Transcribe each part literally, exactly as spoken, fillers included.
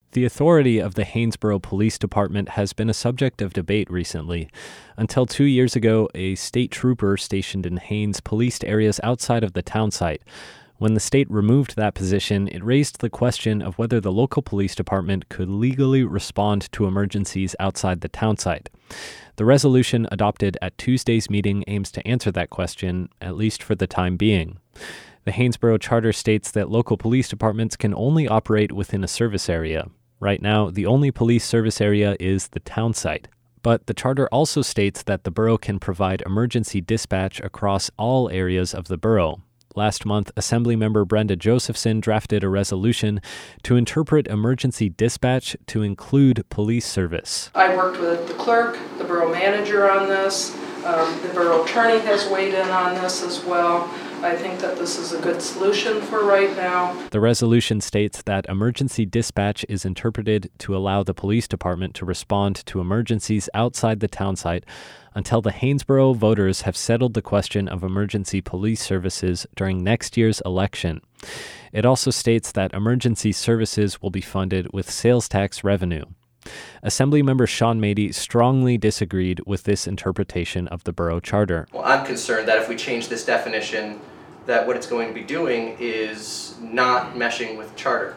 The authority of the Haynesboro Police Department has been a subject of debate recently. Until two years ago, a state trooper stationed in Haines policed areas outside of the town site. When the state removed that position, it raised the question of whether the local police department could legally respond to emergencies outside the town site. The resolution adopted at Tuesday's meeting aims to answer that question, at least for the time being. The Haynesboro Charter states that local police departments can only operate within a service area. Right now, the only police service area is the town site. But the charter also states that the borough can provide emergency dispatch across all areas of the borough. Last month, Assemblymember Brenda Josephson drafted a resolution to interpret emergency dispatch to include police service. I worked with the clerk, the borough manager on this. Um, the borough attorney has weighed in on this as well. I think that this is a good solution for right now. The resolution states that emergency dispatch is interpreted to allow the police department to respond to emergencies outside the town site until the Haynesboro voters have settled the question of emergency police services during next year's election. It also states that emergency services will be funded with sales tax revenue. Assemblymember Sean Mady strongly disagreed with this interpretation of the borough charter. Well, I'm concerned that if we change this definition, that what it's going to be doing is not meshing with the charter.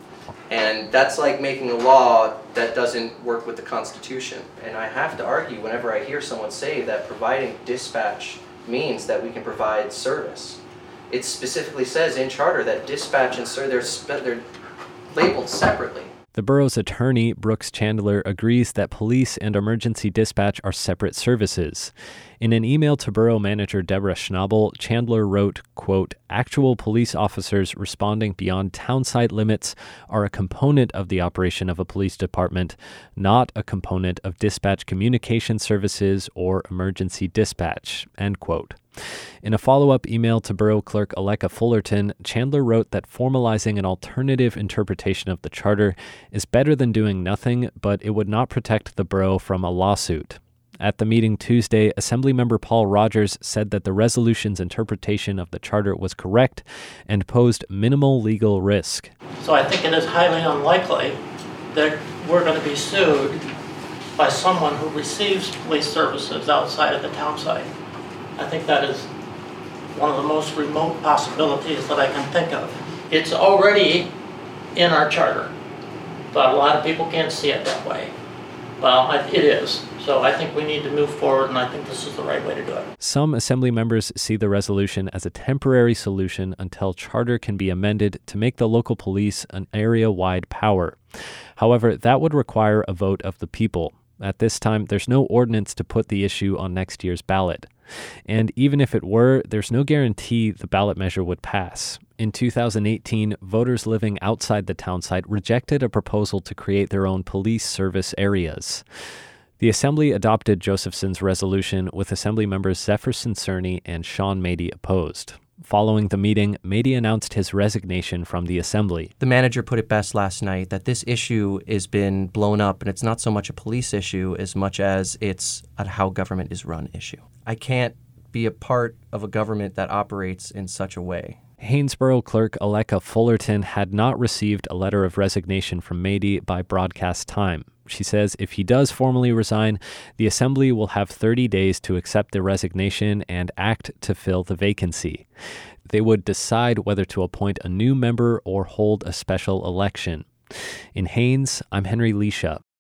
And that's like making a law that doesn't work with the Constitution. And I have to argue whenever I hear someone say that providing dispatch means that we can provide service. It specifically says in charter that dispatch and service, they're, they're labeled separately. The borough's attorney, Brooks Chandler, agrees that police and emergency dispatch are separate services. In an email to borough manager Deborah Schnabel, Chandler wrote, quote, "Actual police officers responding beyond town site limits are a component of the operation of a police department, not a component of dispatch communication services or emergency dispatch," end quote. In a follow-up email to Borough Clerk Aleka Fullerton, Chandler wrote that formalizing an alternative interpretation of the charter is better than doing nothing, but it would not protect the borough from a lawsuit. At the meeting Tuesday, Assemblymember Paul Rogers said that the resolution's interpretation of the charter was correct and posed minimal legal risk. So I think it is highly unlikely that we're going to be sued by someone who receives police services outside of the town site. I think that is one of the most remote possibilities that I can think of. It's already in our charter, but a lot of people can't see it that way. Well, it is. So I think we need to move forward, and I think this is the right way to do it. Some Assembly members see the resolution as a temporary solution until charter can be amended to make the local police an area-wide power. However, that would require a vote of the people. At this time, there's no ordinance to put the issue on next year's ballot. And even if it were, there's no guarantee the ballot measure would pass. In two thousand eighteen, voters living outside the town site rejected a proposal to create their own police service areas. The Assembly adopted Josephson's resolution with Assembly members Zephyr Cerny and Sean Mady opposed. Following the meeting, Mady announced his resignation from the Assembly. The manager put it best last night that this issue has been blown up, and it's not so much a police issue as much as it's a how government is run issue. I can't be a part of a government that operates in such a way. Haynesboro Clerk Aleka Fullerton had not received a letter of resignation from Mady by broadcast time. She says if he does formally resign, the Assembly will have thirty days to accept the resignation and act to fill the vacancy. They would decide whether to appoint a new member or hold a special election. In Haines, I'm Henry Leisha.